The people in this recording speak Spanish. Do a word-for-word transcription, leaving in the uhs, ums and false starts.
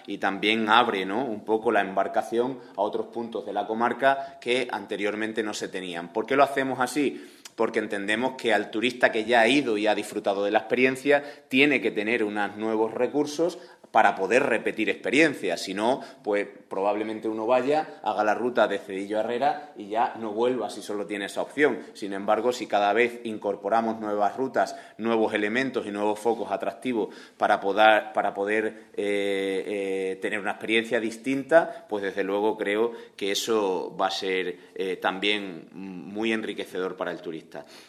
y también abre, ¿no?, un poco la embarcación a otros puntos de la comarca que anteriormente no se tenían. ¿Por qué lo hacemos así? Porque entendemos que al turista que ya ha ido y ha disfrutado de la experiencia tiene que tener unos nuevos recursos para poder repetir experiencias. Si no, pues probablemente uno vaya, haga la ruta de Cedillo a Herrera y ya no vuelva si solo tiene esa opción. Sin embargo, si cada vez incorporamos nuevas rutas, nuevos elementos y nuevos focos atractivos para poder, para poder eh, eh, tener una experiencia distinta, pues desde luego creo que eso va a ser eh, también muy enriquecedor para el turista.